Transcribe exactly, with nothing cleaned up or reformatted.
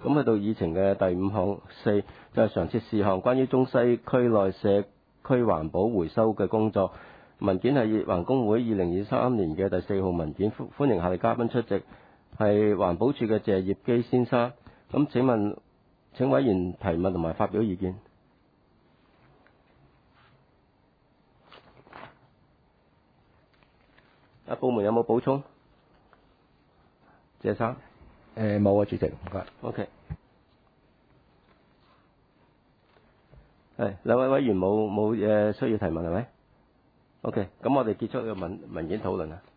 咁去到議程嘅第五項四就係常設事項，關於中西區內社區環保回收嘅工作。文件係環工會二零二三年嘅第四號文件，歡歡迎下列嘉賓出席，係環保署嘅謝業基先生。咁請問請委員提問同埋發表意見。啊，部門有冇補充？謝生。 誒冇啊，主席，唔該。 OK。係兩位委員冇冇嘢需要提問係咪？OK，咁我哋結束呢個文文件討論啊。